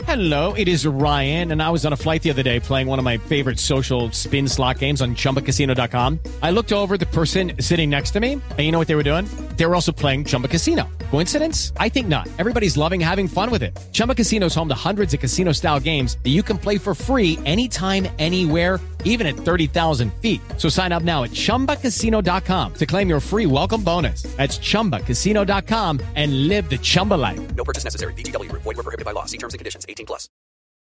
Hello, it is Ryan, and I was on a flight the other day playing one of my favorite social spin slot games on ChumbaCasino.com. I looked over at the person sitting next to me, and you know what they were doing? They were also playing Chumba Casino. Coincidence? I think not. Everybody's loving having fun with it. Chumba Casino is home to hundreds of casino-style games that you can play for free anytime, anywhere, even at 30,000 feet. So sign up now at ChumbaCasino.com to claim your free welcome bonus. That's ChumbaCasino.com and live the Chumba life. No purchase necessary. VGW. Void where prohibited by law. See terms and conditions. 18 plus.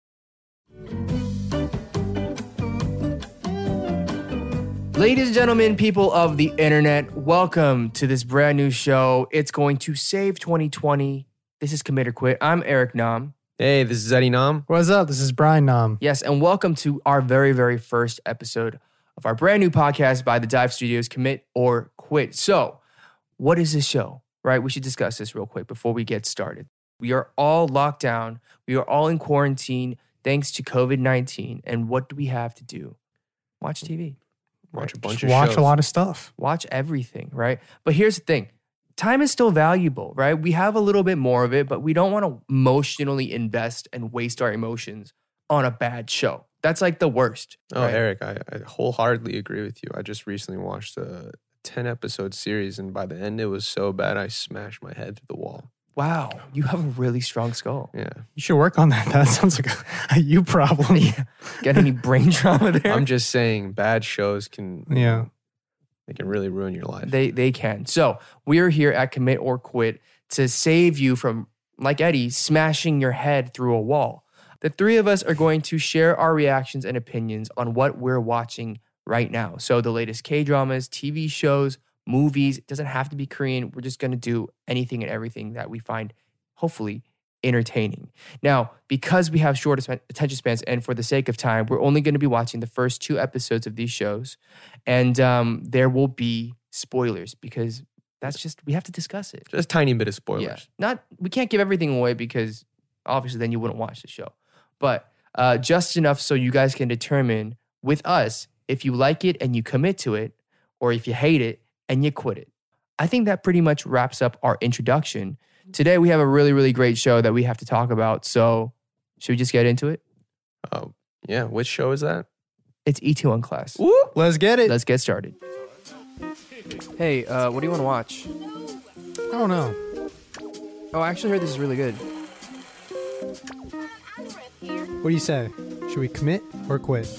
Ladies and gentlemen, people of the internet, welcome to this brand new show. It's going to save 2020. This is Commit or Quit. I'm Eric Nam. Hey, this is Eddie Nam. What's up? This is Brian Nam. Yes, and welcome to our very, very first episode of our brand new podcast by the Dive Studios, Commit or Quit. So, what is this show, right? We should discuss this real quick before we get started. We are all locked down. We are all in quarantine thanks to COVID-19. And what do we have to do? Watch TV. Watch a bunch Just of watch shows. a lot of stuff. Watch everything, right? But here's the thing. Time is still valuable, right? We have a little bit more of it, but we don't want to emotionally invest and waste our emotions on a bad show. That's like the worst. Oh, right? Eric, I wholeheartedly agree with you. I just recently watched a 10-episode series, and by the end, it was so bad, I smashed my head through the wall. Wow, you have a really strong skull. Yeah. You should work on that. That sounds like a you problem. Got any brain trauma there? I'm just saying, bad shows can they can really ruin your life. They can. So we are here at Commit or Quit to save you from, like Eddie, smashing your head through a wall. The three of us are going to share our reactions and opinions on what we're watching right now. So the latest K-dramas, TV shows, movies. It doesn't have to be Korean. We're just going to do anything and everything that we find, hopefully, entertaining. Now, because we have short attention spans and for the sake of time, we're only going to be watching the first 2 episodes of these shows. And there will be spoilers because that's just, we have to discuss it. Just a tiny bit of spoilers. We can't give everything away because obviously then you wouldn't watch the show. But just enough so you guys can determine with us if you like it and you commit to it, or if you hate it and you quit it. I think that pretty much wraps up our introduction. Today we have a really, really great show that we have to talk about. So should we just get into it? Oh, yeah. Which show is that? It's Itaewon Class. Woo, let's get it. Let's get started. Hey, what do you want to watch? I don't know. Oh, I actually heard this is really good. What do you say? Should we commit or quit?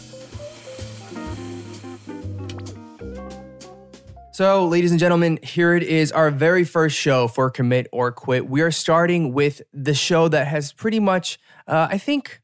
So, ladies and gentlemen, here it is, our very first show for Commit or Quit. We are starting with the show that has pretty much, I think,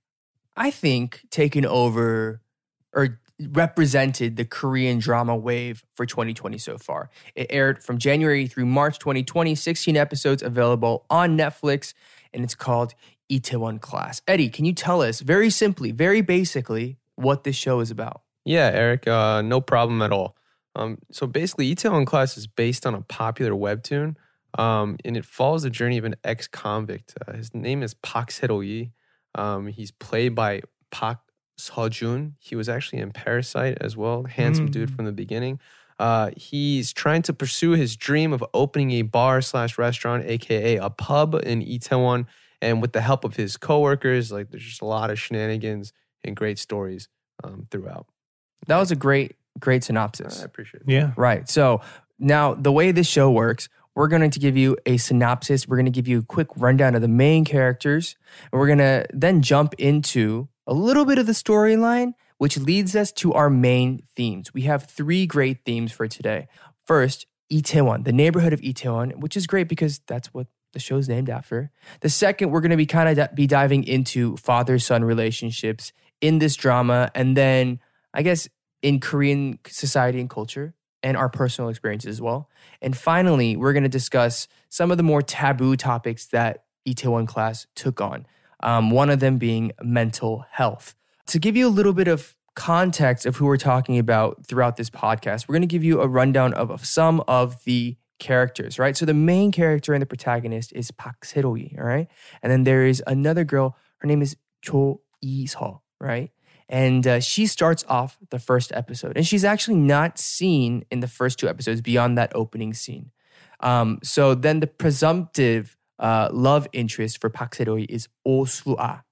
taken over or represented the Korean drama wave for 2020 so far. It aired from January through March 2020, 16 episodes available on Netflix, and it's called Itaewon Class. Eddie, can you tell us very simply, very basically, what this show is about? Yeah, Eric, no problem at all. So basically, Itaewon Class is based on a popular webtoon, and it follows the journey of an ex-convict. His name is Park Sero-yi. He's played by Park Seo-jun. He was actually in Parasite as well, handsome dude from the beginning. He's trying to pursue his dream of opening a bar/restaurant, aka a pub in Itaewon, and with the help of his coworkers, like there's just a lot of shenanigans and great stories throughout. That was a great synopsis. I appreciate it. Yeah. Right. So now the way this show works, we're going to give you a synopsis. We're going to give you a quick rundown of the main characters. And we're going to then jump into a little bit of the storyline, which leads us to our main themes. We have 3 great themes for today. First, Itaewon, the neighborhood of Itaewon, which is great because that's what the show's named after. The second, we're going to be diving into father-son relationships in this drama. And then, I guess, in Korean society and culture and our personal experiences as well. And finally, we're going to discuss some of the more taboo topics that Itaewon Class took on. One of them being mental health. To give you a little bit of context of who we're talking about throughout this podcast, we're going to give you a rundown of some of the characters, right? So the main character and the protagonist is Park Sero-yi, all right? And then there is another girl, her name is Cho Lee-seo, right? And she starts off the first episode. And she's actually not seen in the first 2 episodes beyond that opening scene. So then the presumptive love interest for Park Sero-yi is Oh Soo-ah,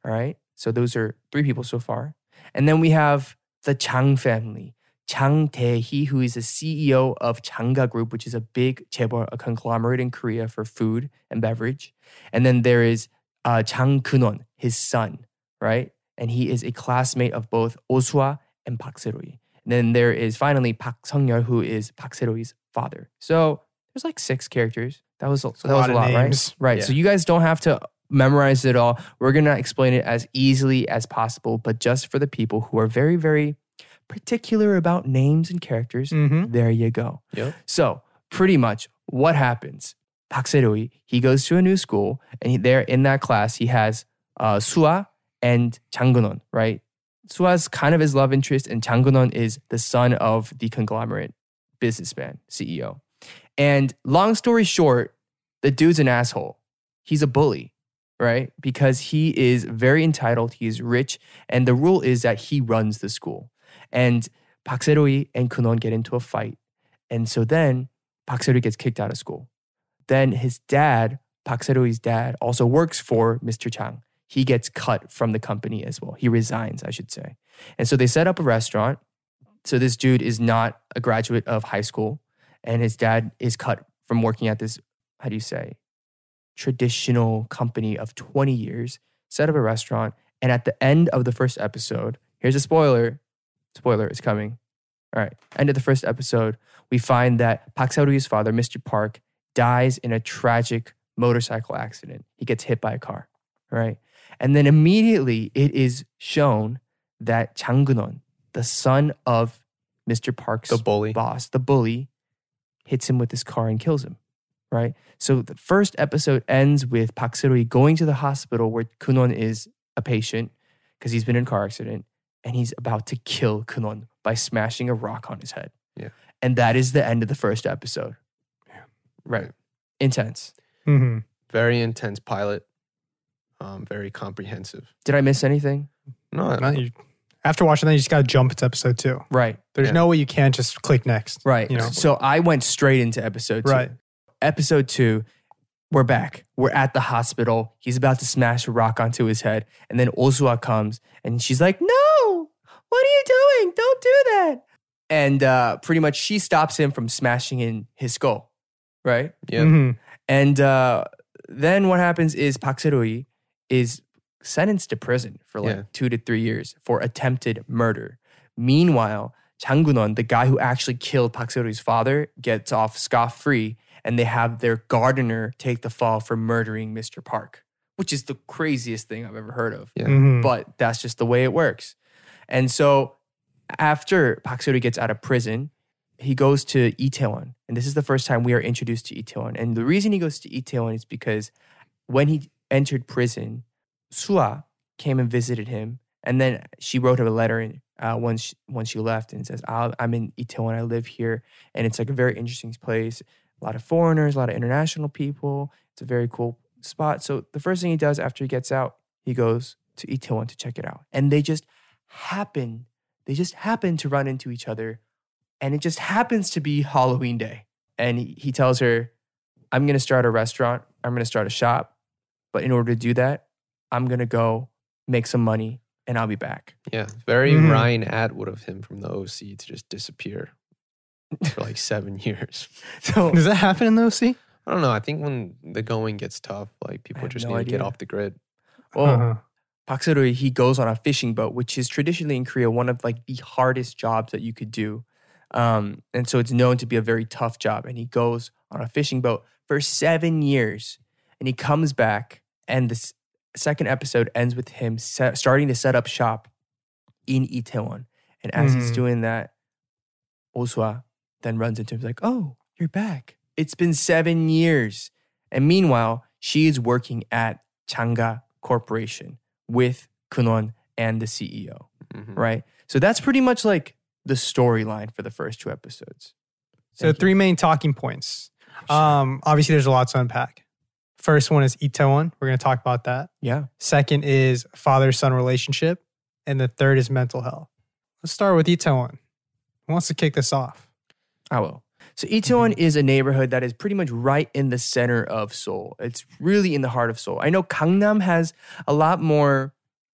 All right. So those are 3 people so far. And then we have the Chang family. Chang Tae-hee, who is the CEO of Changga Group, which is a big chaebol, a conglomerate in Korea for food and beverage. And then there is Chang Keun-won, his son, right? And he is a classmate of both Oh-soo and Park Se-ro-hee. And then there is finally Park Sung-yeol, who is Park Se-ro-hee's father. So there's like 6 characters. That was a lot, right? names. Right. Yeah. So you guys don't have to memorize it all. We're going to explain it as easily as possible, but just for the people who are very, very particular about names and characters, there you go. Yep. So pretty much what happens, Park Se-ro-hee, he goes to a new school, and there in that class, he has Sua and Chang Keun-won, right? Sua's kind of his love interest, and Chang Keun-won is the son of the conglomerate businessman, CEO. And long story short, the dude's an asshole. He's a bully, right? Because he is very entitled, he is rich, and the rule is that he runs the school. And Park Se-ro-hee and Keun-won get into a fight. And so then Park Se-ro-hee gets kicked out of school. Then his dad, Park Se-ro-hee's dad, also works for Mr. Chang. He gets cut from the company as well. He resigns, I should say. And so they set up a restaurant. So this dude is not a graduate of high school. And his dad is cut from working at this, how do you say, traditional company of 20 years, set up a restaurant. And at the end of the first episode, here's a spoiler. Spoiler is coming. All right. End of the first episode, we find that Park Se-ro-hee's father, Mr. Park, dies in a tragic motorcycle accident. He gets hit by a car. Right. And then immediately it is shown that Chang Keun-won, the son of Mr. Park's The bully. boss, the bully, hits him with his car and kills him. Right. So the first episode ends with Park Se-ro-hee going to the hospital where Keun-won is a patient because he's been in a car accident. And he's about to kill Keun-won by smashing a rock on his head. Yeah. And that is the end of the first episode. Right. Intense. Very intense pilot. Very comprehensive. Did I miss anything? No, After watching that, you just got to jump to episode 2. Right. There's Yeah. no way you can't just click next. Right. You know? So I went straight into episode 2. Right. Episode 2, we're back. We're at the hospital. He's about to smash a rock onto his head. And then Oh-soo comes and she's like, no, what are you doing? Don't do that. And pretty much she stops him from smashing in his skull. Right. Yeah. And then what happens is Park Se-ro-hee is sentenced to prison for like 2 to 3 years for attempted murder. Meanwhile, Chang Keun-won, the guy who actually killed Park Se-ro-hee's father, gets off scot-free, and they have their gardener take the fall for murdering Mr. Park, which is the craziest thing I've ever heard of. Yeah. But that's just the way it works. And so after Park Se-ro-hee gets out of prison, he goes to Itaewon. And this is the first time we are introduced to Itaewon. And the reason he goes to Itaewon is because when he entered prison, Sua came and visited him. And then she wrote him a letter once she left and says, I'm in Itaewon, I live here. And it's like a very interesting place. A lot of foreigners, a lot of international people. It's a very cool spot. So the first thing he does after he gets out, he goes to Itaewon to check it out. And they just happen to run into each other. And it just happens to be Halloween day. And he tells her, I'm going to start a restaurant. I'm going to start a shop. But in order to do that, I'm going to go make some money and I'll be back. Yeah. Very Ryan Atwood of him from the OC to just disappear for like 7 years. So Does that happen in the OC? I don't know. I think when the going gets tough, like people have just no need to get idea. off the grid. well, Park Se-ro-hee, he goes on a fishing boat, which is traditionally in Korea one of like the hardest jobs that you could do. And so it's known to be a very tough job. And he goes on a fishing boat for 7 years. And he comes back, and this second episode ends with him starting to set up shop in Itaewon. And as he's doing that, Oh-soo then runs into him. He's like, oh, you're back. It's been 7 years. And meanwhile, she is working at Changga Corporation with Keun-won and the CEO, right? So that's pretty much like the storyline for the first 2 episodes. So Thank you. 3 main talking points. Obviously, there's a lot to unpack. First one is Itaewon. We're going to talk about that. Yeah. Second is father-son relationship. And the third is mental health. Let's start with Itaewon. Who wants to kick this off? I will. So Itaewon is a neighborhood that is pretty much right in the center of Seoul. It's really in the heart of Seoul. I know Gangnam has a lot more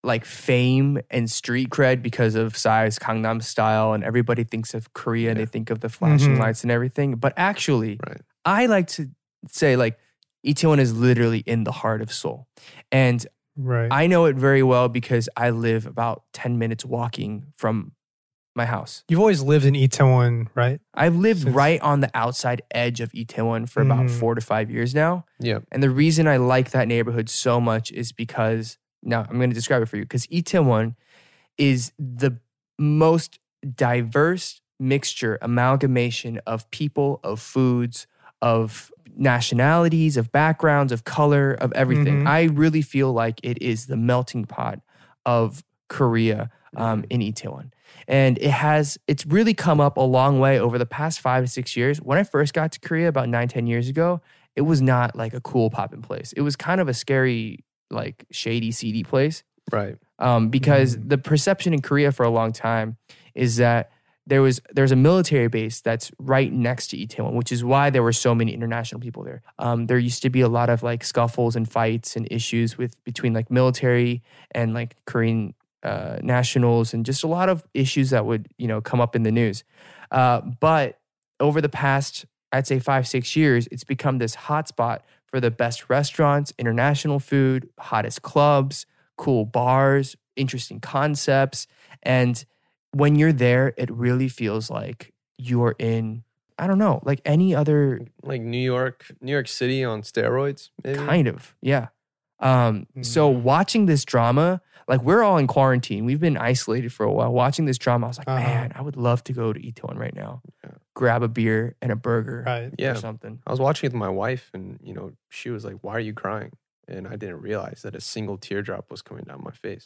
like fame and street cred because of Psy's Gangnam Style, and everybody thinks of Korea and they think of the flashing lights and everything. But actually, I like to say like Itaewon is literally in the heart of Seoul. And I know it very well because I live about 10 minutes walking from my house. You've always lived in Itaewon, right? I've lived right on the outside edge of Itaewon for about 4 to 5 years now. Yeah. And the reason I like that neighborhood so much is because, now I'm going to describe it for you, because Itaewon is the most diverse mixture, amalgamation of people, of foods, of nationalities, of backgrounds, of color, of everything. I really feel like it is the melting pot of Korea in Itaewon. And it's really come up a long way over the past 5 to 6 years. When I first got to Korea about 9-10 years ago, it was not like a cool poppin' place. It was kind of a scary, like shady, seedy place. Right. Because the perception in Korea for a long time is that there's a military base that's right next to Itaewon, which is why there were so many international people there. There used to be a lot of like scuffles and fights and issues between like military and like Korean nationals, and just a lot of issues that would, come up in the news. But over the past, I'd say 5-6 years, it's become this hotspot for the best restaurants, international food, hottest clubs, cool bars, interesting concepts. And when you're there, it really feels like you're in, I don't know, like any other... Like New York City on steroids, maybe? Kind of, yeah. So watching this drama, like we're all in quarantine. We've been isolated for a while. Watching this drama, I was like, man, I would love to go to Itaewon right now. Yeah. Grab a beer and a burger or something. I was watching it with my wife and, she was like, why are you crying? And I didn't realize that a single teardrop was coming down my face.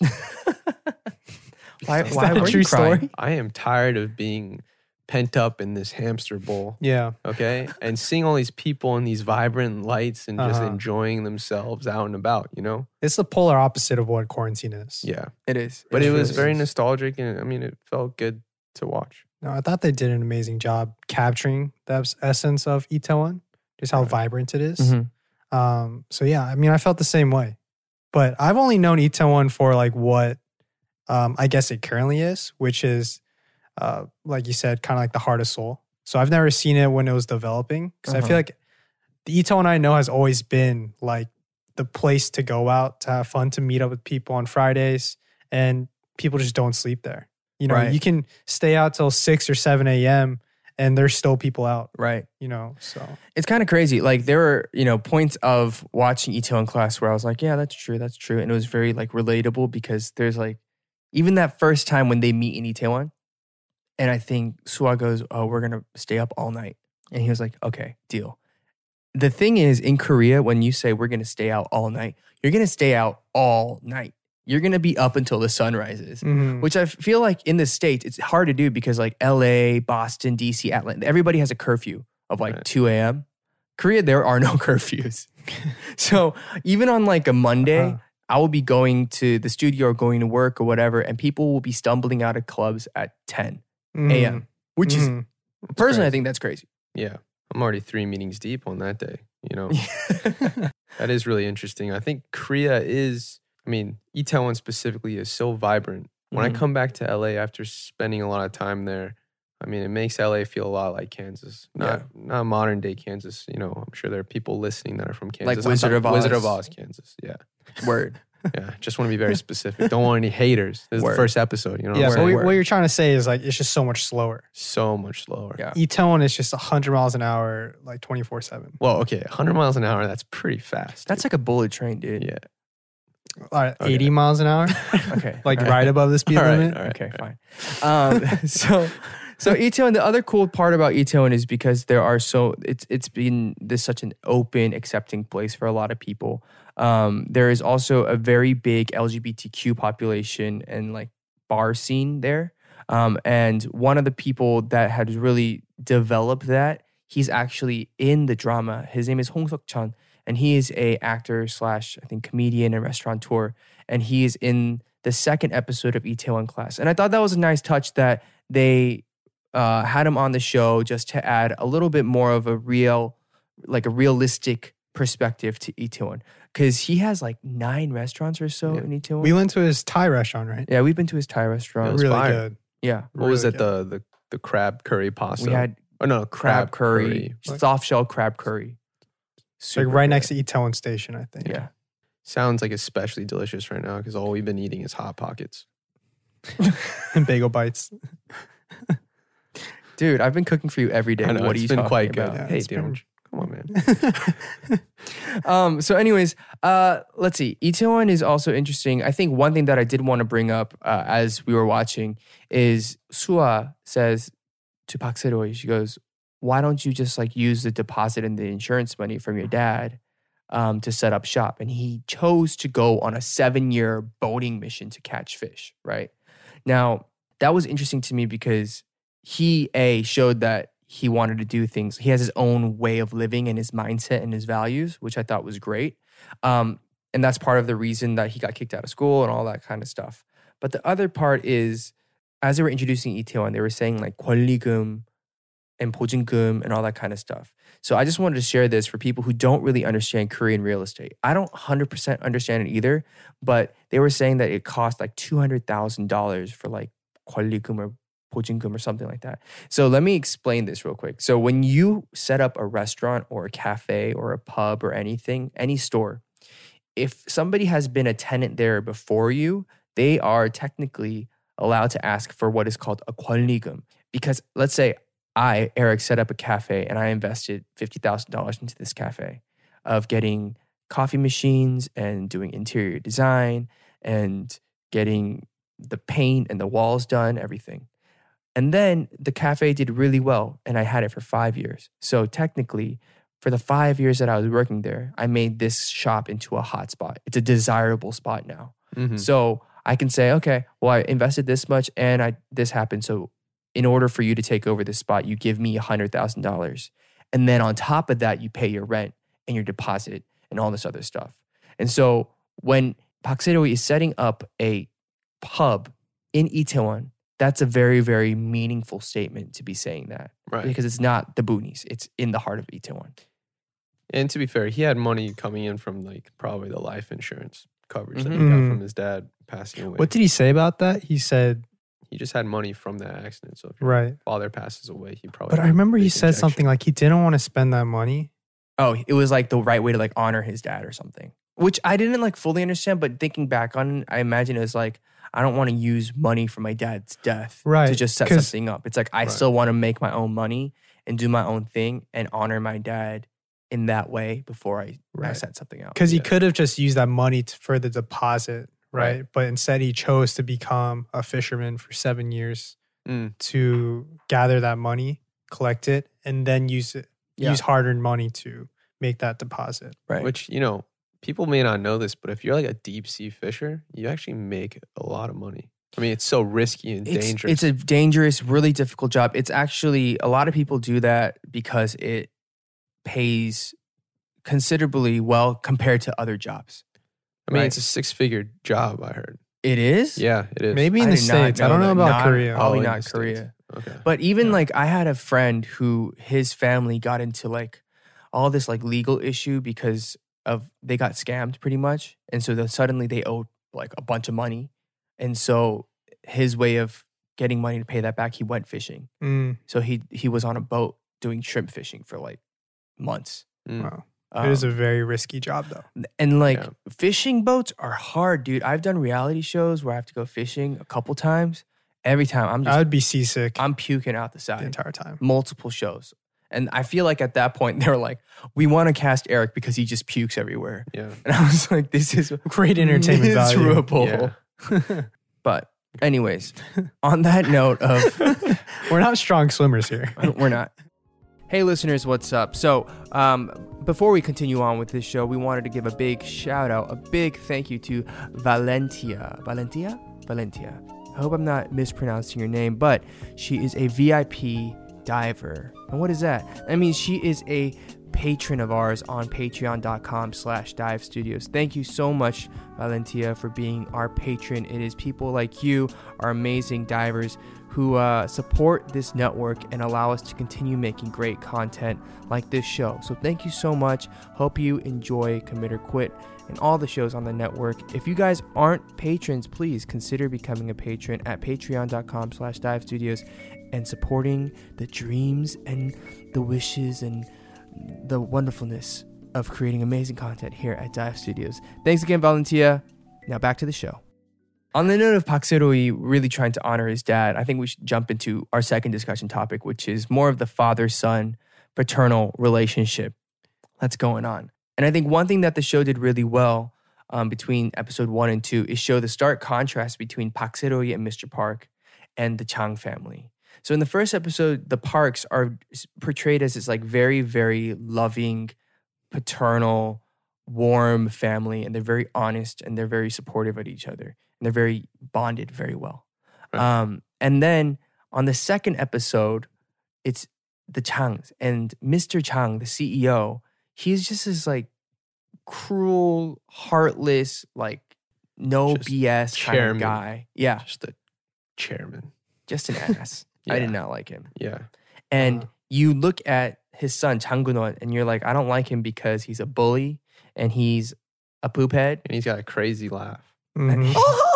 Why were you crying? Story? I am tired of being pent up in this hamster bowl. Yeah. Okay. And seeing all these people in these vibrant lights and just enjoying themselves out and about, It's the polar opposite of what quarantine is. Yeah. It is. But it was very nostalgic and it felt good to watch. No, I thought they did an amazing job capturing the essence of Itaewon, just how vibrant it is. So yeah, I felt the same way. But I've only known Itaewon for like what I guess it currently is, which is like you said, kind of like the heart of Seoul. So I've never seen it when it was developing, because I feel like the Itaewon I know has always been like the place to go out, to have fun, to meet up with people on Fridays, and people just don't sleep there. You can stay out till 6 or 7 a.m. and there's still people out. Right. So it's kind of crazy. Like there were, points of watching Itaewon Class where I was like, yeah, that's true. And it was very like relatable, because there's like, even that first time when they meet in Itaewon, and I think Suwa goes, oh, we're going to stay up all night. And he was like, okay, deal. The thing is, in Korea, when you say we're going to stay out all night, you're going to stay out all night. You're going to be up until the sun rises, which I feel like in the States, it's hard to do because like LA, Boston, DC, Atlanta, everybody has a curfew of like 2 a.m. Korea, there are no curfews. So even on like a Monday, I will be going to the studio or going to work or whatever, and people will be stumbling out of clubs at 10 a.m., which is, personally, I think that's crazy. Yeah. I'm already 3 meetings deep on that day, That is really interesting. I think Korea is... Itaewon specifically is so vibrant. When I come back to LA after spending a lot of time there, it makes LA feel a lot like Kansas. Not modern day Kansas. I'm sure there are people listening that are from Kansas. Like Wizard of Oz. Wizard of Oz, Kansas. Yeah. Word. Yeah. Just want to be very specific. Don't want any haters. This is the first episode. Yeah. But what you're trying to say is like, it's just so much slower. So much slower. Yeah. Itaewon is just 100 miles an hour, like 24/7. Well, okay. 100 miles an hour. That's pretty fast. That's like a bullet train, dude. Yeah. All right, 80 miles an hour. Okay. Like right above the speed limit. All right, okay, fine. So Itaewon, the other cool part about Itaewon is because it's been such an open, accepting place for a lot of people. There is also a very big LGBTQ population and like bar scene there. And one of the people that has really developed that, he's actually in the drama. His name is Hong Seok-chan. And he is a actor / I think comedian and restaurateur. And he is in the second episode of Itaewon Class. And I thought that was a nice touch that they had him on the show just to add a little bit more of a realistic perspective to Itaewon because he has like 9 restaurants or so in Itaewon. We went to his Thai restaurant, right? Yeah, we've been to his Thai restaurant. was Really fire. good. Yeah. What was Really it? good. The crab curry pasta. We had oh no, crab curry, Like- soft shell crab curry. It's like right next to Itaewon Station, I think. Yeah. Sounds like especially delicious right now because all we've been eating is Hot Pockets. And bagel bites. Dude, I've been cooking for you every day. I know, What are it's you been talking quite about? good. Yeah, Hey, it's been- dude, come on, man. So anyways, let's see. Itaewon is also interesting. I think one thing that I did want to bring up as we were watching is Sua says to Park Se-roi, she goes, why don't you just like use the deposit and the insurance money from your dad to set up shop? And he chose to go on a 7-year boating mission to catch fish, right? Now, that was interesting to me because he, showed that he wanted to do things. He has his own way of living and his mindset and his values, which I thought was great. And that's part of the reason that he got kicked out of school and all that kind of stuff. But the other part is, as they were introducing Itaewon, they were saying like 권리금 and 보증금 and all that kind of stuff. So I just wanted to share this for people who don't really understand Korean real estate. I don't 100% understand it either, but they were saying that it cost like $200,000 for like 권리금 or 보증금 or something like that. So let me explain this real quick. So when you set up a restaurant or a cafe or a pub or anything, any store, if somebody has been a tenant there before you, they are technically allowed to ask for what is called a 권리금. Because let's say I, Eric, set up a cafe and I invested $50,000 into this cafe of getting coffee machines and doing interior design and getting the paint and the walls done, everything. And then the cafe did really well and I had it for 5 years. So technically, for the 5 years that I was working there, I made this shop into a hot spot. It's a desirable spot now. Mhm. So I can say, okay, well, I invested this much and this happened. So in order for you to take over this spot, you give me $100,000. And then on top of that, you pay your rent and your deposit and all this other stuff. And so when Park Se-roi is setting up a pub in Itaewon, that's a very, very meaningful statement to be saying that. Right. Because it's not the boonies. It's in the heart of Itaewon. And to be fair, he had money coming in from like probably the life insurance coverage that he Mhm. got from his dad passing away. What did he say about that? He said, He just had money from that accident. So if your right. father passes away, he probably. But I had a remember he big said something injection. like he didn't want to spend that money. Oh, it was like the right way to like honor his dad or something, which I didn't like fully understand. But thinking back on it, I imagine it was like, I don't want to use money from my dad's death Right, to just set 'cause- something up. It's like, I Right. still want to make my own money and do my own thing and honor my dad in that way before I Right. set something out. Because he Yeah. could have just used that money for the deposit, right? Right. But instead, he chose to become a fisherman for 7 years Mm. to gather that money, collect it, and then use hard-earned money to make that deposit. Right. Which, you know, people may not know this, but if you're like a deep sea fisher, you actually make a lot of money. I mean, it's so risky and dangerous. It's a dangerous, really difficult job. It's actually, a lot of people do that because it pays considerably well compared to other jobs. I mean, right. it's a 6-figure job, I heard. It is? Yeah, it is. Maybe in I the did not States. I don't know that. about Not- Korea. Probably Oh, in not the States. Korea. Okay. But even Yeah. like I had a friend who his family got into like all this like legal issue because of they got scammed pretty much. And so then suddenly they owed like a bunch of money. And so his way of getting money to pay that back, he went fishing. Mm, So he was on a boat doing shrimp fishing for like months. Mm. wow. It is Um, a very risky job, though. and like Yeah. fishing boats are hard, dude. I've done reality shows where I have to go fishing a couple times. Every time I would be seasick I'm puking out the the side. entire time. Multiple shows. And I feel like at that point they were like, we want to cast Eric because he just pukes everywhere. Yeah. And I was like, this is Great entertainment value. miserable. Yeah. But anyways, on that note of We're not strong swimmers here. we're not. Hey listeners, what's up? So before we continue on with this show, we wanted to give a big shout out, a big thank you to Valentia. I hope I'm not mispronouncing your name, but she is a VIP diver. And what is that? I mean, she is a patron of ours on patreon.com/dive studios. Thank you so much, Valentia, for being our patron. It is people like you, our amazing divers, who support this network and allow us to continue making great content like this show. So thank you so much. Hope you enjoy Commit or Quit and all the shows on the network. If you guys aren't patrons, please consider becoming a patron at patreon.com/Dive Studios and supporting the dreams and the wishes and the wonderfulness of creating amazing content here at Dive Studios. Thanks again, Valentia. Now back to the show. On the note of Park Sero-hee really trying to honor his dad, I think we should jump into our second discussion topic, which is more of the father-son paternal relationship that's going on. And I think one thing that the show did really well between episode 1 and 2 is show the stark contrast between Park Sero-hee and Mr. Park and the Chang family. So in the first episode, the Parks are portrayed as this like very, very loving, paternal, warm family, and they're very honest and they're very supportive of each other. And they're very bonded very well. Right. And then on the second episode, it's the Changs. And Mr. Chang, the CEO, he's just this like cruel, heartless, like no just BS chairman. Kind of guy. Yeah. Just a chairman. Just an ass. Yeah. I did not like him. Yeah. And you look at his son, Chang Gun-won, and you're like, I don't like him because he's a bully and he's a poop head. And he's got a crazy laugh. Mm-hmm.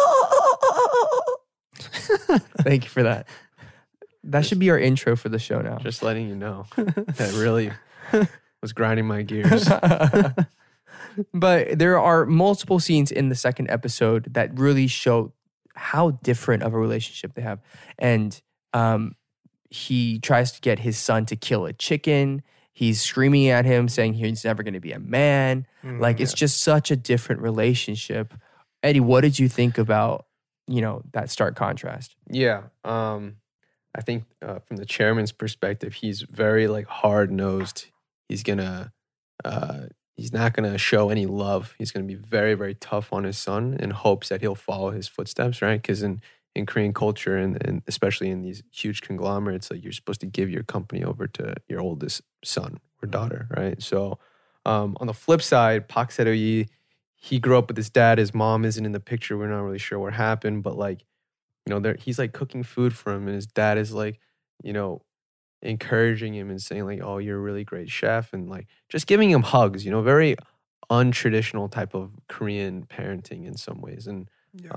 Thank you for that. That should be our intro for the show now. Just letting you know. That really was grinding my gears. But there are multiple scenes in the second episode that really show how different of a relationship they have. And he tries to get his son to kill a chicken. He's screaming at him, saying he's never going to be a man. It's just such a different relationship. Eddie, what did you think about, that stark contrast? Yeah. I think from the chairman's perspective, he's very like hard-nosed. He's not gonna show any love. He's gonna be very, very tough on his son in hopes that he'll follow his footsteps, right? Because in Korean culture and especially in these huge conglomerates, like you're supposed to give your company over to your oldest son or daughter, right? So on the flip side, Park Sero-hee, he grew up with his dad. His mom isn't in the picture. We're not really sure what happened, but like, he's like cooking food for him, and his dad is like, encouraging him and saying like, "Oh, you're a really great chef," and like just giving him hugs. Very untraditional type of Korean parenting in some ways. And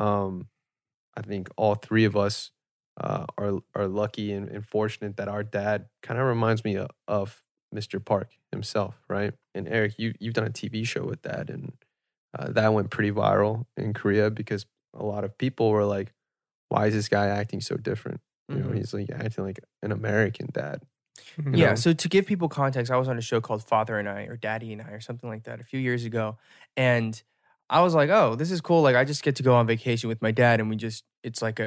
I think all three of us are lucky and fortunate that our dad kind of reminds me of Mr. Park himself, right? And Eric, you've done a TV show with Dad, and that went pretty viral in Korea because a lot of people were like, why is this guy acting so different? He's like acting like an American dad. Yeah, so to give people context, I was on a show called Father and I or Daddy and I or something like that a few years ago. And I was like, oh, this is cool. Like I just get to go on vacation with my dad and it's like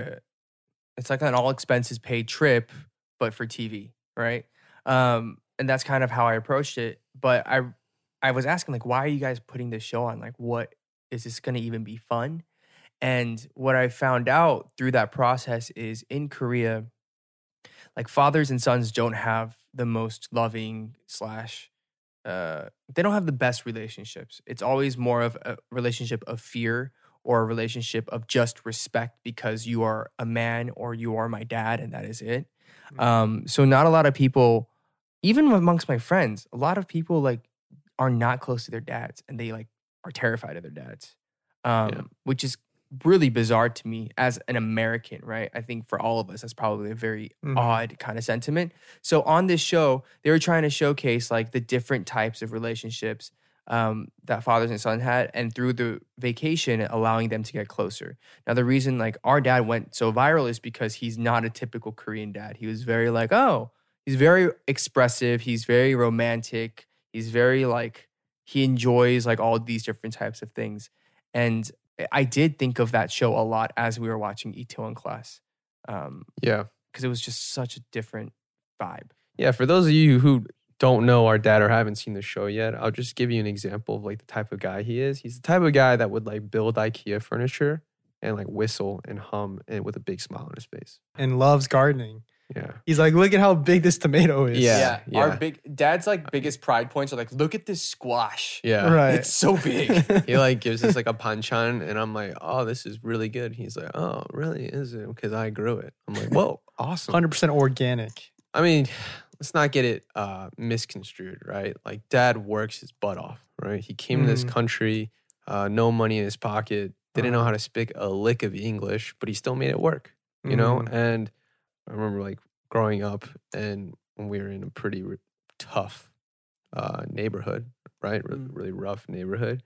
an all expenses paid trip, but for TV, right? And that's kind of how I approached it. But I was asking like, why are you guys putting this show on? Like, what is this going to even be fun? And what I found out through that process is in Korea, like fathers and sons don't have the most loving they don't have the best relationships. It's always more of a relationship of fear or a relationship of just respect because you are a man or you are my dad and that is it. So not a lot of people, even amongst my friends, a lot of people like are not close to their dads and they like are terrified of their dads, which is really bizarre to me as an American, right? I think for all of us, that's probably a very odd kind of sentiment. So on this show, they were trying to showcase like the different types of relationships that fathers and sons had, and through the vacation, allowing them to get closer. Now, the reason like our dad went so viral is because he's not a typical Korean dad. He was very like, he's very expressive. He's very romantic. He's very like, he enjoys like all these different types of things. And I did think of that show a lot as we were watching Itaewon Class. Because it was just such a different vibe. Yeah, for those of you who don't know our dad or haven't seen the show yet, I'll just give you an example of like the type of guy he is. He's the type of guy that would like build IKEA furniture and like whistle and hum and with a big smile on his face. And loves gardening. Yeah. He's like, look at how big this tomato is. Yeah. Our dad's like biggest pride points are like, look at this squash. Yeah. Right. It's so big. He like gives us like a panchan, and I'm like, oh, this is really good. He's like, oh, really? Is it? Because I grew it. I'm like, whoa, awesome. 100% organic. I mean, let's not get it misconstrued, right? Like, dad works his butt off, right? He came to this country, no money in his pocket, didn't know how to speak a lick of English, but he still made it work, you know? And I remember like growing up, and when we were in a pretty tough neighborhood, right? Really rough neighborhood.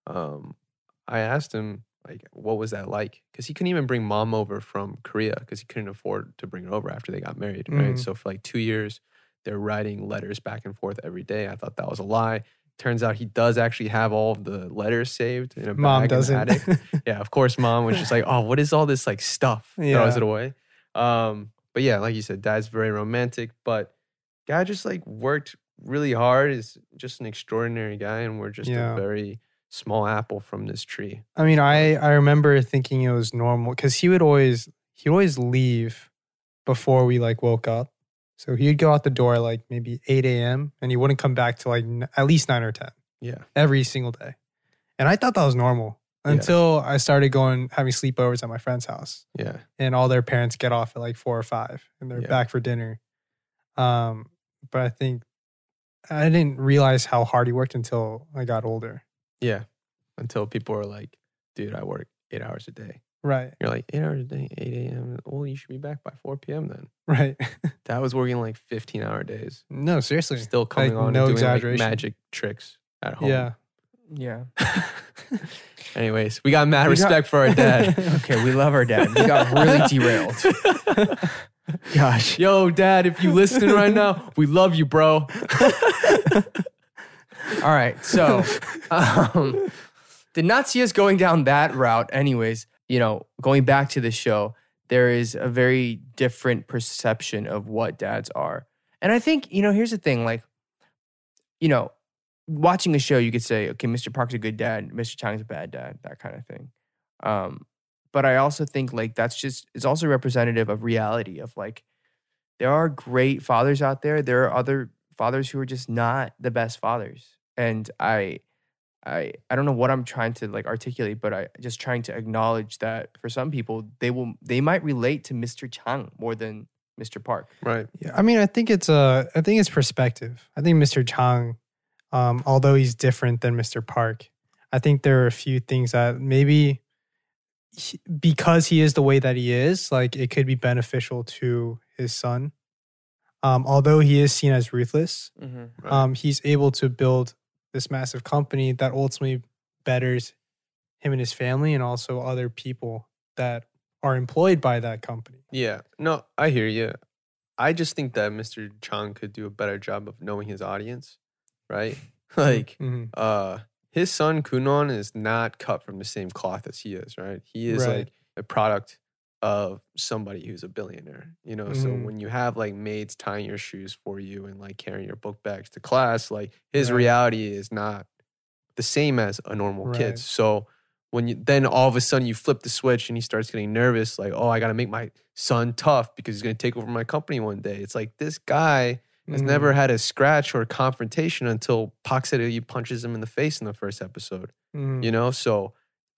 I asked him, like, what was that like? Because he couldn't even bring mom over from Korea because he couldn't afford to bring her over after they got married, right? So for like 2 years, they're writing letters back and forth every day. I thought that was a lie. Turns out he does actually have all of the letters saved in a bag in the attic. Yeah, of course, mom was just like, oh, what is all this like stuff? Throws it away. But yeah, like you said, dad's very romantic, but guy just like worked really hard, is just an extraordinary guy, and we're just a very small apple from this tree. I mean, I remember thinking it was normal because he would always leave before we like woke up. So he'd go out the door like maybe 8 a.m. and he wouldn't come back till like at least 9 or 10. Yeah. Every single day. And I thought that was normal until I started having sleepovers at my friend's house. Yeah. And all their parents get off at like 4 or 5 and they're back for dinner. But I think I didn't realize how hard he worked until I got older. Yeah. Until people were like, dude, I work 8 hours a day. Right. You're like, 8 hours a day, 8 a.m. Well, you should be back by 4 p.m. then. Right. Dad was working like 15-hour days. No, seriously. Still coming Like, on no and doing like exaggeration. magic tricks at home. Yeah. Yeah. Anyways, we got mad respect for our dad. Okay, we love our dad. We got really derailed. Gosh. Yo, dad, if you listening right now, we love you, bro. All right. So did not see us going down that route. Anyways, you know, going back to the show, there is a very different perception of what dads are. And I think, you know, here's the thing, like, you know, watching a show, you could say, okay, Mr. Park's a good dad, Mr. Chang's a bad dad, that kind of thing. But I also think like it's also representative of reality of like, there are great fathers out there. There are other fathers who are just not the best fathers. And I don't know what I'm trying to like articulate, but I just trying to acknowledge that for some people, they might relate to Mr. Chang more than Mr. Park. Right. Yeah, I mean, I think it's perspective. I think Mr. Chang, although he's different than Mr. Park, I think there are a few things that maybe because he is the way that he is, like it could be beneficial to his son. Although he is seen as ruthless, he's able to build this massive company that ultimately betters him and his family and also other people that are employed by that company. Yeah. No, I hear you. I just think that Mr. Chang could do a better job of knowing his audience, right? Like, his son, Kunon, is not cut from the same cloth as he is, right? He is like a product of somebody who's a billionaire, you know? So when you have like maids tying your shoes for you and like carrying your book bags to class, like his reality is not the same as a normal kid's. So then all of a sudden you flip the switch and he starts getting nervous, like, oh, I got to make my son tough because he's going to take over my company one day. It's like this guy has never had a scratch or a confrontation until Park Seo-hee punches him in the face in the first episode, you know? So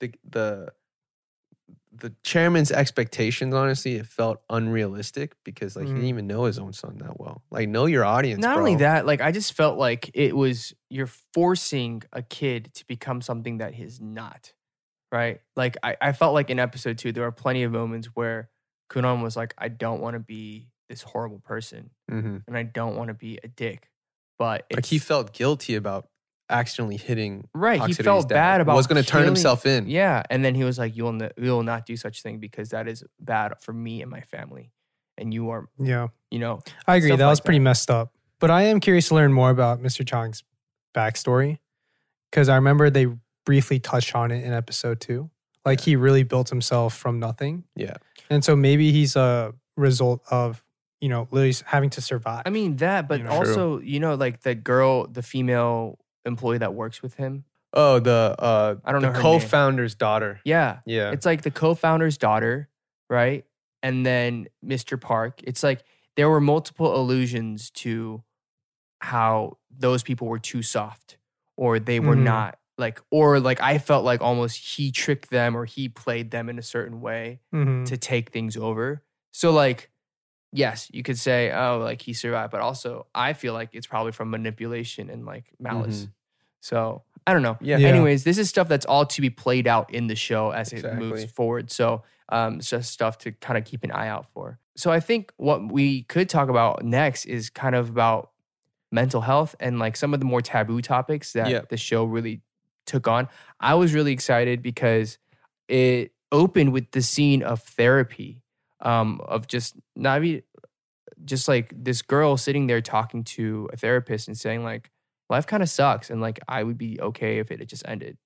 the chairman's expectations, honestly, it felt unrealistic because like he didn't even know his own son that well. Like, know your audience. Not bro. only that, like I just felt like you're forcing a kid to become something that he's not, right? Like I felt like in episode 2, there were plenty of moments where Kunon was like, I don't want to be this horrible person and I don't want to be a dick. But like he felt guilty about accidentally hitting. Right, Park he Seo-hee's felt dad. bad about was going to turn himself in. Yeah, and then he was like, "You will not do such thing because that is bad for me and my family, and you are." Yeah, you know, I agree. stuff That was like pretty messed up. But I am curious to learn more about Mr. Chang's backstory because I remember they briefly touched on it in episode 2. Like he really built himself from nothing. Yeah, and so maybe he's a result of literally having to survive. I mean that, but also like the female employee that works with him. Oh, I don't know her co-founder's daughter. Yeah. Yeah. It's like the co-founder's daughter, right? And then Mr. Park. It's like there were multiple allusions to how those people were too soft, or they were not like, or like I felt like almost he tricked them or he played them in a certain way to take things over. So like, yes, you could say, oh, like he survived, but also I feel like it's probably from manipulation and like malice. So I don't know. Yeah. Anyways, this is stuff that's all to be played out in the show as it moves forward. So it's just stuff to kind of keep an eye out for. So I think what we could talk about next is kind of about mental health and like some of the more taboo topics that the show really took on. I was really excited because it opened with the scene of therapy, of just like this girl sitting there talking to a therapist and saying like, life kind of sucks and like I would be okay if it had just ended.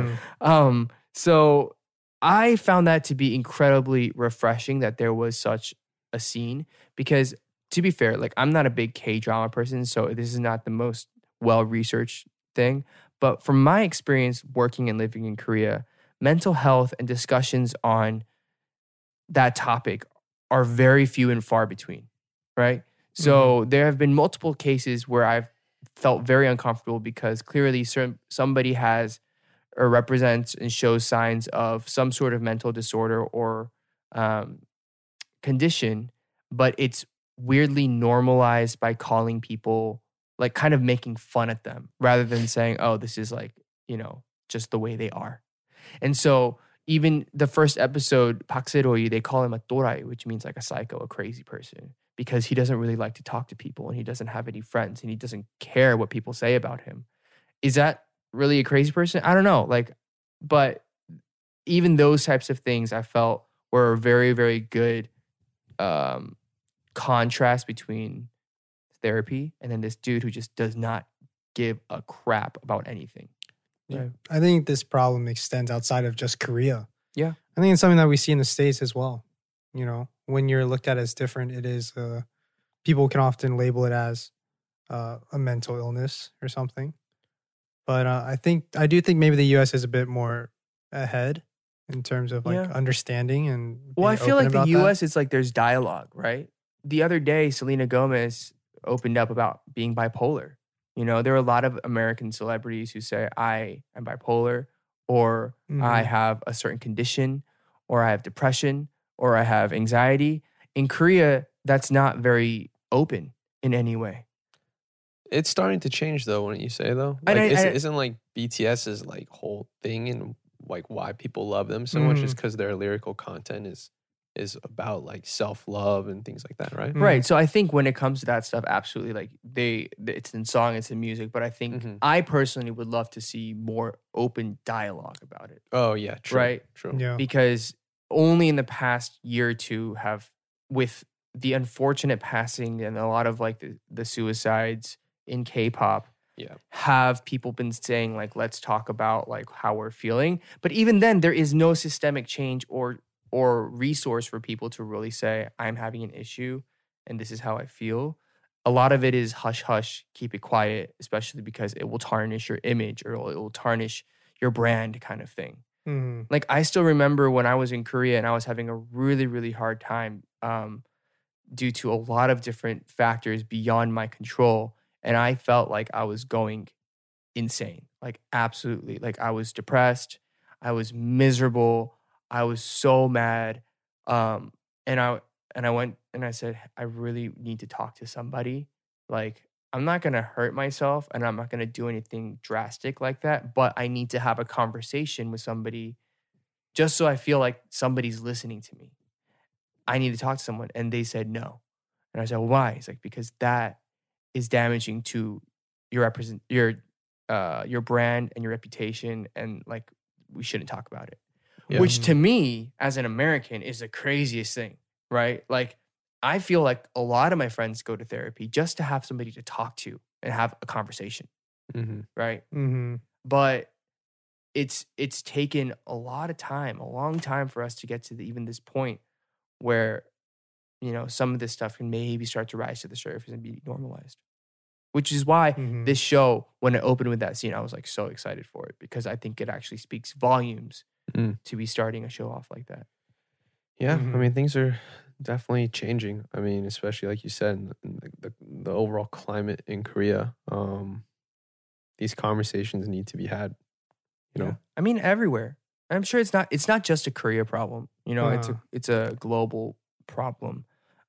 So I found that to be incredibly refreshing that there was such a scene, because to be fair, like I'm not a big K-drama person, so this is not the most well-researched thing. But from my experience working and living in Korea, mental health and discussions on that topic are very few and far between, right? So there have been multiple cases where I've felt very uncomfortable because clearly somebody has or represents and shows signs of some sort of mental disorder or condition, but it's weirdly normalized by calling people, like kind of making fun at them rather than saying, oh, this is like, you know, just the way they are. And so even the first episode, Park Se-roi, they call him a torai, which means like a psycho, a crazy person, because he doesn't really like to talk to people and he doesn't have any friends and he doesn't care what people say about him. Is that really a crazy person? I don't know. Like, but even those types of things I felt were a very, very good contrast between therapy and then this dude who just does not give a crap about anything. Yeah. I think this problem extends outside of just Korea. Yeah. I think it's something that we see in the States as well. You know, when you're looked at as different, it is, people can often label it as a mental illness or something. But I do think maybe the U.S. is a bit more ahead in terms of like understanding and well, I feel like the U.S. it's like there's dialogue, right? The other day, Selena Gomez opened up about being bipolar. You know, there are a lot of American celebrities who say, I am bipolar, or I have a certain condition, or I have depression, or I have anxiety. In Korea, that's not very open in any way. It's starting to change though, wouldn't you say though? Like, isn't like BTS's like whole thing and like why people love them so much is because their lyrical content is about like self-love and things like that, right? Right. So I think when it comes to that stuff, absolutely, like it's in song, it's in music, but I think I personally would love to see more open dialogue about it. Oh yeah, true. Right? True. Yeah. Because only in the past year or two have, with the unfortunate passing and a lot of like the suicides in K-pop, have people been saying like, let's talk about like how we're feeling. But even then, there is no systemic change or resource for people to really say, I'm having an issue and this is how I feel. A lot of it is hush hush, keep it quiet, especially because it will tarnish your image or it will tarnish your brand kind of thing. Like I still remember when I was in Korea and I was having a really, really hard time due to a lot of different factors beyond my control. And I felt like I was going insane, like absolutely. Like I was depressed. I was miserable. I was so mad. And I went and I said, I really need to talk to somebody. Like, I'm not going to hurt myself and I'm not going to do anything drastic like that, but I need to have a conversation with somebody just so I feel like somebody's listening to me. I need to talk to someone. And they said no. And I said, well, why? It's like, because that is damaging to your brand and your reputation. And like, we shouldn't talk about it. Yeah. Which to me, as an American, is the craziest thing, right? Like, I feel like a lot of my friends go to therapy just to have somebody to talk to and have a conversation, right? But it's taken a lot of time, a long time for us to get to even this point where, you know, some of this stuff can maybe start to rise to the surface and be normalized. Which is why this show, when it opened with that scene, I was like so excited for it because I think it actually speaks volumes to be starting a show off like that. Yeah, I mean, things are definitely changing. I mean, especially like you said, in the overall climate in Korea. These conversations need to be had. You know, I mean, everywhere. I'm sure it's not just a Korea problem. You know, Uh-huh. it's a global problem.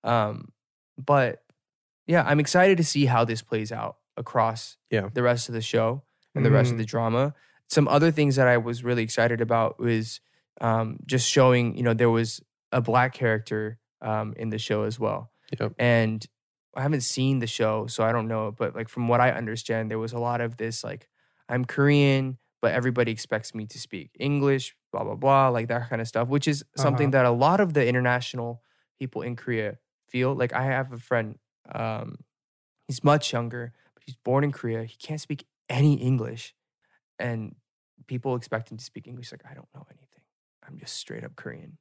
But yeah, I'm excited to see how this plays out across the rest of the show and the rest of the drama. Some other things that I was really excited about was just showing, you know, there was a Black character in the show as well. Yep. And I haven't seen the show, so I don't know. But like from what I understand, there was a lot of this like, I'm Korean, but everybody expects me to speak English, blah, blah, blah, like that kind of stuff, which is something that a lot of the international people in Korea feel. Like I have a friend, he's much younger, but he's born in Korea. He can't speak any English. And people expect him to speak English. Like, I don't know anything. I'm just straight up Korean.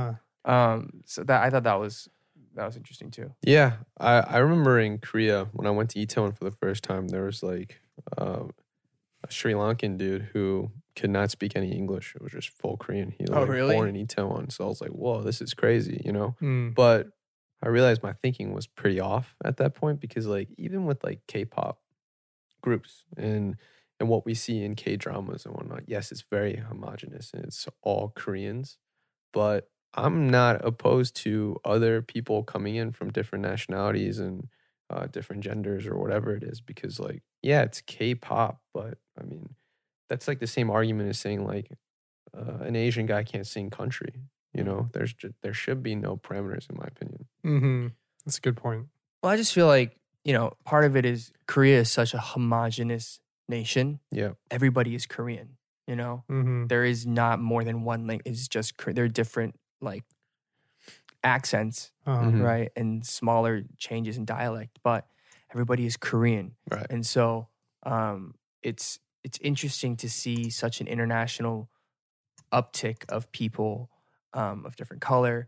So that I thought that was interesting too. Yeah, I remember in Korea when I went to Itaewon for the first time, there was like a Sri Lankan dude who could not speak any English. It was just full Korean. He was like really? born in Itaewon, so I was like, "Whoa, this is crazy," you know. Mm. But I realized my thinking was pretty off at that point because, like, even with like K-pop groups and what we see in K-dramas and whatnot, yes, it's very homogenous and it's all Koreans, but I'm not opposed to other people coming in from different nationalities and different genders or whatever it is because, like, yeah, it's K-pop, but I mean, that's like the same argument as saying like an Asian guy can't sing country. You know, there should be no parameters in my opinion. Mm-hmm. That's a good point. Well, I just feel like, you know, part of it is Korea is such a homogenous nation. Yeah. Everybody is Korean, you know? Mm-hmm. There is not more than one language. It's just, there are different like accents, Mhm. right? And smaller changes in dialect, but everybody is Korean. Right. And so it's interesting to see such an international uptick of people of different color.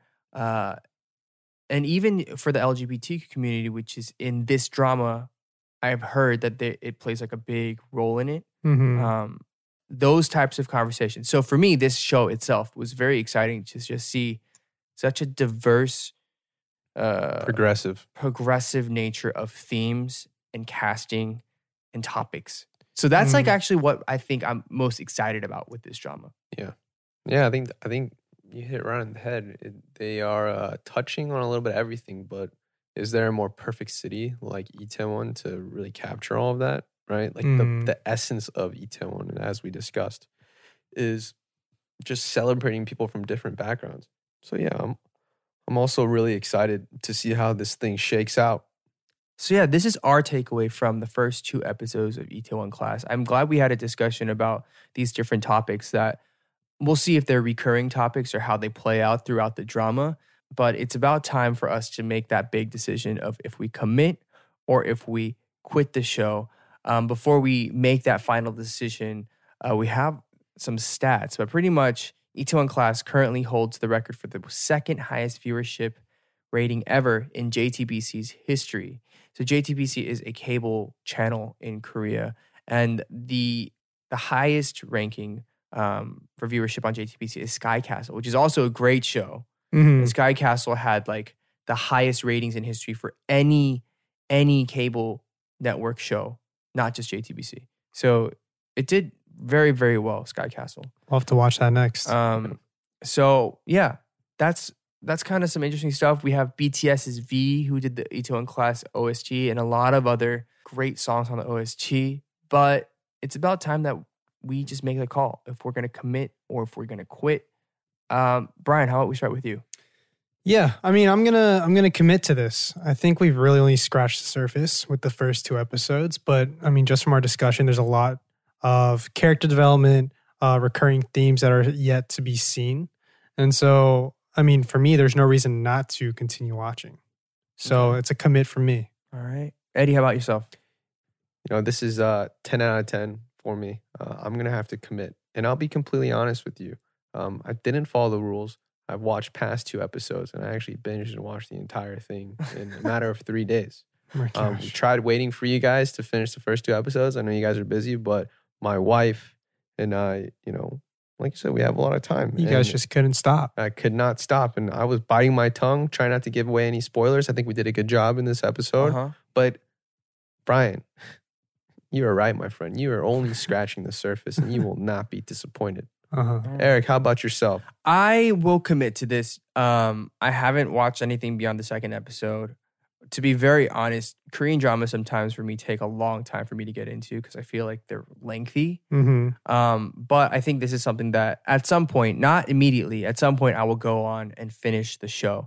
And even for the LGBT community, which is in this drama, I've heard that it plays like a big role in it. Mm-hmm. Those types of conversations. So for me, this show itself was very exciting to just see such a diverse, Progressive. progressive nature of themes and casting and topics. So that's like actually what I think I'm most excited about with this drama. Yeah, I think you hit it right on the head. They are touching on a little bit of everything, but is there a more perfect city like Itaewon to really capture all of that? Right, like the essence of Itaewon, and as we discussed, is just celebrating people from different backgrounds. So yeah, I'm also really excited to see how this thing shakes out. So yeah, this is our takeaway from the first 2 episodes of Itaewon Class. I'm glad we had a discussion about these different topics that we'll see if they're recurring topics or how they play out throughout the drama. But it's about time for us to make that big decision of if we commit or if we quit the show. Before we make that final decision, we have some stats, but pretty much Itaewon Class currently holds the record for the second highest viewership rating ever in JTBC's history. So JTBC is a cable channel in Korea, and the highest ranking for viewership on JTBC is Sky Castle, which is also a great show. Mm-hmm. And Sky Castle had like the highest ratings in history for any cable network show, not just JTBC. So it did very, very well, Sky Castle. We'll have to watch that next. So yeah, that's kind of some interesting stuff. We have BTS's V, who did the Itaewon Class OST, and a lot of other great songs on the OST. But it's about time that we just make a call if we're going to commit or if we're going to quit. Brian, how about we start with you? Yeah, I mean, I'm gonna commit to this. I think we've really only scratched the surface with the first 2 episodes, but I mean, just from our discussion, there's a lot of character development, recurring themes that are yet to be seen, and so I mean, for me, there's no reason not to continue watching. So It's a commit for me. All right, Eddie, how about yourself? You know, this is 10 out of 10 for me. I'm gonna have to commit, and I'll be completely honest with you. I didn't follow the rules. I've watched past 2 episodes, and I actually binged and watched the entire thing in a matter of 3 days. Oh my gosh. We tried waiting for you guys to finish the first 2 episodes. I know you guys are busy, but my wife and I, you know, like you said, we have a lot of time. You guys just couldn't stop. I could not stop. And I was biting my tongue, trying not to give away any spoilers. I think we did a good job in this episode. But Brian, you are right, my friend. You are only scratching the surface and you will not be disappointed. Eric, how about yourself? I will commit to this. I haven't watched anything beyond the second episode. To be very honest, Korean dramas sometimes for me take a long time for me to get into because I feel like they're lengthy. But I think this is something that at some point, not immediately, at some point I will go on and finish the show.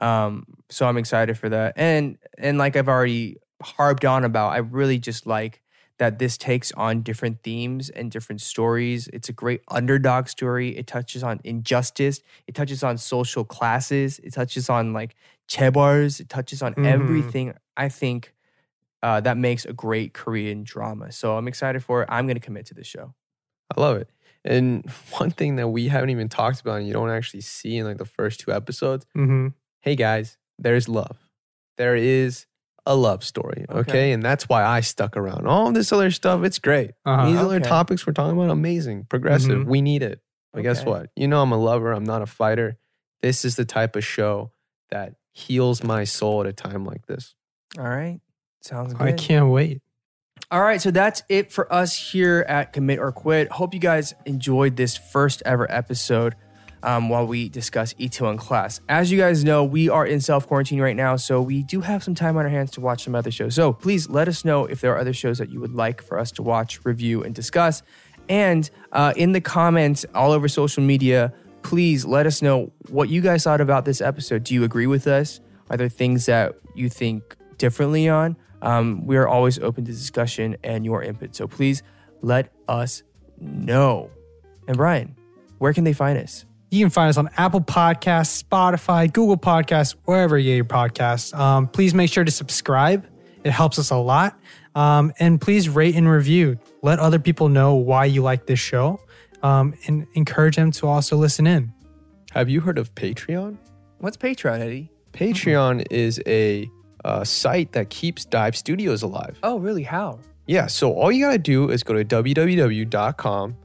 So I'm excited for that. And like I've already harped on about, I really just like that this takes on different themes and different stories. It's a great underdog story. It touches on injustice. It touches on social classes. It touches on like chaebols. It touches on everything. I think that makes a great Korean drama. So I'm excited for it. I'm going to commit to the show. I love it. And one thing that we haven't even talked about and you don't actually see in like the first 2 episodes, hey guys, there's love. There is a love story, okay? And that's why I stuck around. All this other stuff, it's great. These other topics we're talking about, amazing, progressive. We need it. But guess what? You know I'm a lover. I'm not a fighter. This is the type of show that heals my soul at a time like this. All right. Sounds good. I can't wait. All right, so that's it for us here at Commit or Quit. Hope you guys enjoyed this first ever episode while we discuss Itaewon Class. As you guys know, we are in self-quarantine right now, so we do have some time on our hands to watch some other shows. So please let us know if there are other shows that you would like for us to watch, review, and discuss. And in the comments all over social media, please let us know what you guys thought about this episode. Do you agree with us? Are there things that you think differently on? We are always open to discussion and your input. So please let us know. And Brian, where can they find us? You can find us on Apple Podcasts, Spotify, Google Podcasts, wherever you get your podcasts. Please make sure to subscribe. It helps us a lot. And please rate and review. Let other people know why you like this show and encourage them to also listen in. Have you heard of Patreon? What's Patreon, Eddie? Patreon is a site that keeps Dive Studios alive. Oh, really? How? Yeah, so all you gotta do is go to www.com.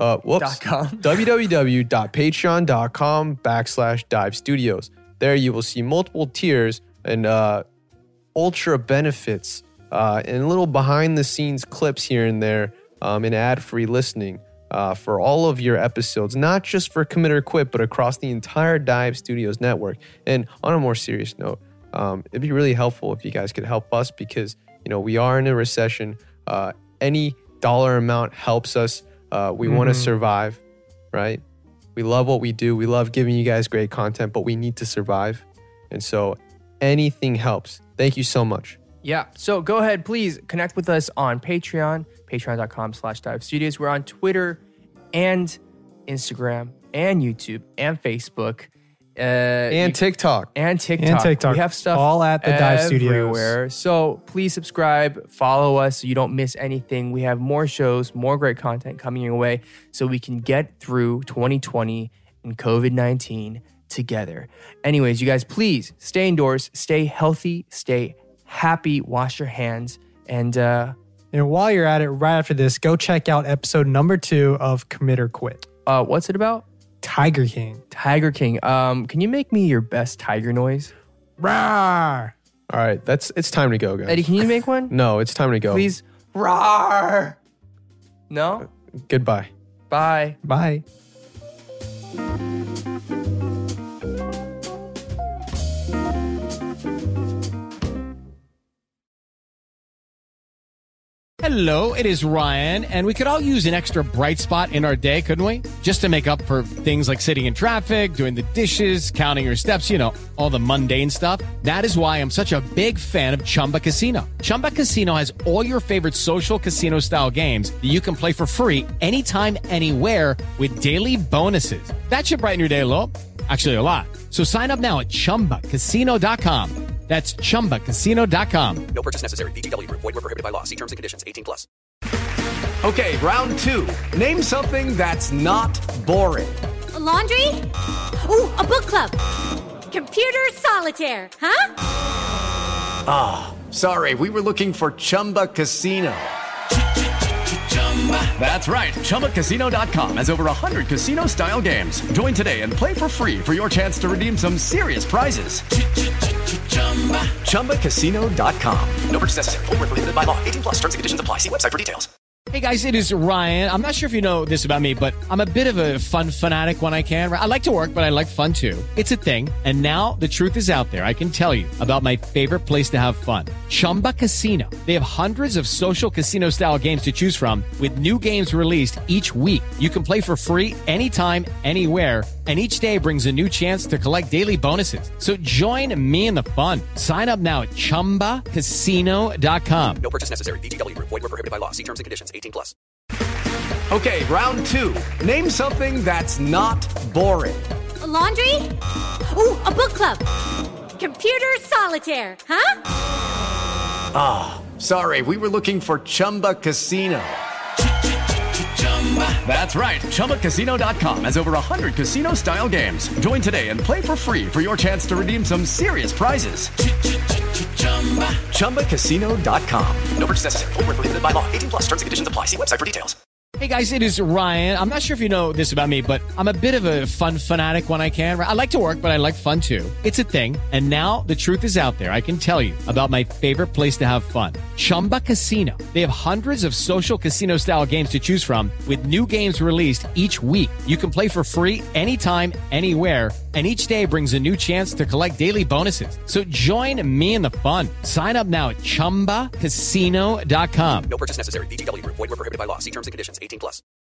www.patreon.com/Dive Studios. There you will see multiple tiers and ultra benefits and little behind the scenes clips here and there and ad-free listening for all of your episodes, not just for Commit or Quit, but across the entire Dive Studios network. And on a more serious note, it'd be really helpful if you guys could help us because, you know, we are in a recession. Any dollar amount helps us. We want to survive, right? We love what we do. We love giving you guys great content, but we need to survive. And so anything helps. Thank you so much. Yeah. So go ahead, please connect with us on Patreon, patreon.com/Dive Studios. We're on Twitter and Instagram and YouTube and Facebook. And TikTok. And TikTok. We have stuff all at the Dive Studios. Everywhere. So please subscribe, follow us so you don't miss anything. We have more shows, more great content coming your way so we can get through 2020 and COVID-19 together. Anyways, you guys, please stay indoors, stay healthy, stay happy, wash your hands, and while you're at it, right after this, go check out episode number 2 of Commit or Quit. What's it about? Tiger King. Tiger King. Can you make me your best tiger noise? Rawr. All right, it's time to go, guys. Eddie, can you make one? No, it's time to go. Please. Rawr. No? Goodbye. Bye. Bye. Hello, it is Ryan, and we could all use an extra bright spot in our day, couldn't we? Just to make up for things like sitting in traffic, doing the dishes, counting your steps, you know, all the mundane stuff. That is why I'm such a big fan of Chumba Casino. Chumba Casino has all your favorite social casino-style games that you can play for free anytime, anywhere with daily bonuses. That should brighten your day a little. Actually, a lot. So sign up now at ChumbaCasino.com. That's ChumbaCasino.com. No purchase necessary. VGW Group. Void where prohibited by law. See terms and conditions. 18+. Okay, round 2. Name something that's not boring. A laundry? Ooh, a book club. Computer solitaire, huh? Ah, sorry, we were looking for Chumba Casino. That's right. ChumbaCasino.com has over 100 casino-style games. Join today and play for free for your chance to redeem some serious prizes. ChumbaCasino.com. No purchase necessary. Void where prohibited by law. 18 plus terms and conditions apply. See website for details. Hey guys, it is Ryan. I'm not sure if you know this about me, but I'm a bit of a fun fanatic when I can. I like to work, but I like fun too. It's a thing. And now the truth is out there. I can tell you about my favorite place to have fun. Chumba Casino. They have hundreds of social casino style games to choose from with new games released each week. You can play for free anytime, anywhere. And each day brings a new chance to collect daily bonuses. So join me in the fun. Sign up now at ChumbaCasino.com. No purchase necessary. VGW Group. Void where prohibited by law. See terms and conditions. 18 plus. Okay, round two. Name something that's not boring. A laundry? Ooh, a book club. Computer solitaire, huh? Sorry, we were looking for Chumba Casino. That's right. ChumbaCasino.com has over 100 casino-style games. Join today and play for free for your chance to redeem some serious prizes. ChumbaCasino.com. No purchase necessary. Void where prohibited by law. 18 plus terms and conditions apply. See website for details. Hey guys, it is Ryan. I'm not sure if you know this about me, but I'm a bit of a fun fanatic when I can. I like to work, but I like fun too. It's a thing. And now the truth is out there. I can tell you about my favorite place to have fun. Chumba Casino. They have hundreds of social casino style games to choose from with new games released each week. You can play for free anytime, anywhere. And each day brings a new chance to collect daily bonuses. So join me in the fun. Sign up now at ChumbaCasino.com. No purchase necessary. VGW Group. Void where prohibited by law. See terms and conditions. 18 plus.